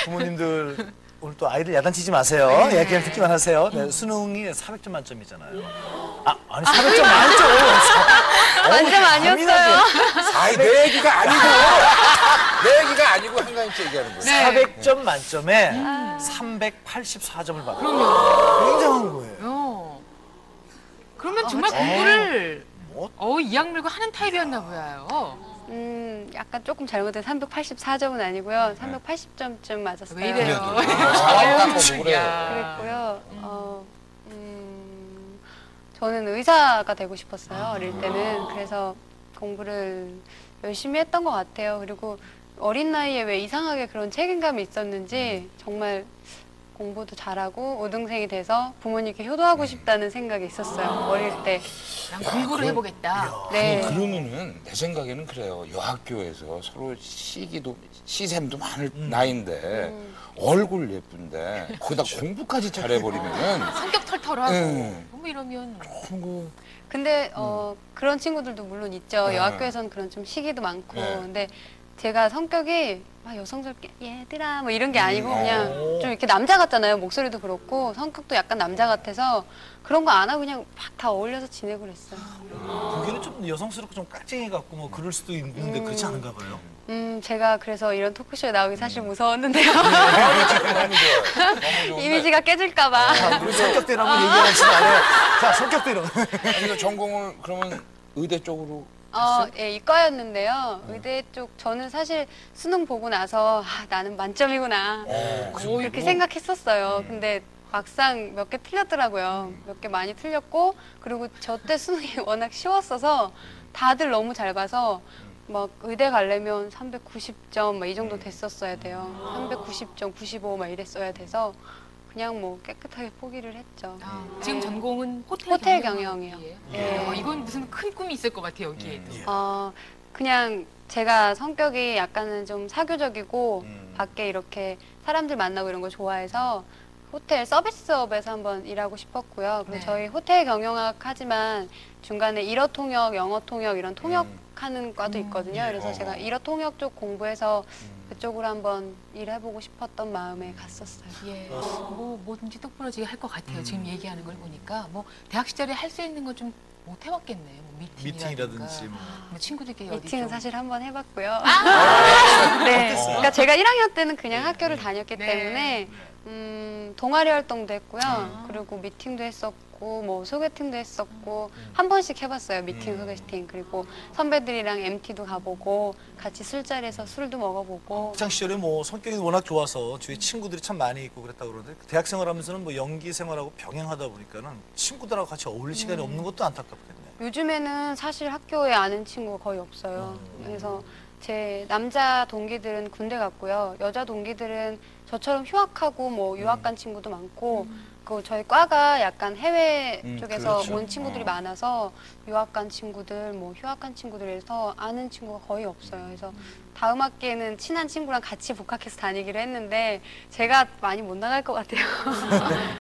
부모님들 오늘 또 아이들 야단치지 마세요. 예, 그냥 듣기만 하세요. 네, 수능이 400점 만점이잖아요. 아니 400점 만점. 만점 아니었어요. 아니, 내 얘기가 아니고. 내 얘기가 아니고 한가인씨 얘기하는 거예요. 네. 400점 만점에 384점을 받아요. 굉장한 거예요. 그러면 정말 공부를 뭐? 이악 물고 하는 타입이었나 보여요. 약간 조금 잘못된 384점은 아니고요. 380점쯤 맞았어요. 왜 이래요? 잘한다고 그래요. 그랬고요. 저는 의사가 되고 싶었어요. 어릴 때는. 그래서 공부를 열심히 했던 것 같아요. 그리고 어린 나이에 왜 이상하게 그런 책임감이 있었는지 정말 공부도 잘하고 우등생이 돼서 부모님께 효도하고 싶다는 생각이 있었어요. 어릴 때. 난 공부를 해보겠다. 네. 아니, 그러면은 내 생각에는 그래요. 여학교에서 서로 시샘도 많을 나이인데 얼굴 예쁜데 거기다 공부까지 잘해버리면은 성격 털털하고 네. 뭐 이러면 근데 그런 친구들도 물론 있죠. 여학교에서는 그런 좀 시기도 많고. 근데 제가 성격이 막 여성스럽게 얘들아 뭐 이런 게 아니고 그냥 좀 이렇게 남자 같잖아요. 목소리도 그렇고 성격도 약간 남자 같아서 그런 거 안 하고 그냥 막 다 어울려서 지내고 그랬어요. 보기에는 좀 여성스럽고 좀 깍쟁이 같고 뭐 그럴 수도 있는데 그렇지 않은가 봐요. 제가 그래서 이런 토크쇼에 나오기 사실 무서웠는데요. 너무 좋은데. 이미지가 깨질까 봐. 우리 성격대로 한번 얘기하시면 안 해요. 자, 성격대로. 그래서 전공을 그러면 의대 쪽으로 예, 이과였는데요. 의대 쪽 저는 사실 수능 보고 나서 나는 만점이구나 그렇게 생각했었어요. 근데 막상 몇 개 틀렸더라고요. 몇 개 많이 틀렸고 그리고 저 때 수능이 워낙 쉬웠어서 다들 너무 잘 봐서 막 의대 가려면 390점 막 이 정도 됐었어야 돼요. 390점, 95 막 이랬어야 돼서 그냥 뭐 깨끗하게 포기를 했죠. 지금 전공은 호텔 경영이요. 네. 이건 무슨 큰 꿈이 있을 것 같아요, 여기에도. 그냥 제가 성격이 약간은 좀 사교적이고 밖에 이렇게 사람들 만나고 이런 거 좋아해서 호텔 서비스업에서 한번 일하고 싶었고요. 그리고 저희 호텔 경영학 하지만 중간에 일어 통역, 영어 통역 이런 통역하는 과도 있거든요. 그래서 제가 일어 통역 쪽 공부해서 그쪽으로 한번 일해보고 싶었던 마음에 갔었어요. 예. 뭐든지 똑부러지게 할 것 같아요. 지금 얘기하는 걸 보니까 뭐 대학 시절에 할 수 있는 거 좀 못 해봤겠네요. 뭐 미팅이라든지 뭐. 친구들끼리 미팅은 어디 좀. 사실 한번 해봤고요. 네. 그러니까 제가 1학년 때는 그냥 학교를 다녔기 때문에 동아리 활동도 했고요. 그리고 미팅도 했었고 뭐 소개팅도 했었고 한 번씩 해봤어요. 미팅 소개팅. 그리고 선배들이랑 MT도 가보고 같이 술자리에서 술도 먹어보고. 학창 시절에 뭐 성격이 워낙 좋아서 주위에 친구들이 참 많이 있고 그랬다고 그러는데 대학 생활하면서는 뭐 연기 생활하고 병행하다 보니까는 친구들하고 같이 어울릴 시간이 없는 것도 안타깝겠네요. 요즘에는 사실 학교에 아는 친구가 거의 없어요. 그래서 제 남자 동기들은 군대 갔고요. 여자 동기들은 저처럼 휴학하고 뭐 유학 간 친구도 많고 그 저희 과가 약간 해외 쪽에서 그렇죠. 온 친구들이 많아서 유학 간 친구들, 뭐 휴학 간 친구들에서 아는 친구가 거의 없어요. 그래서 다음 학기에는 친한 친구랑 같이 복학해서 다니기로 했는데 제가 많이 못 나갈 것 같아요.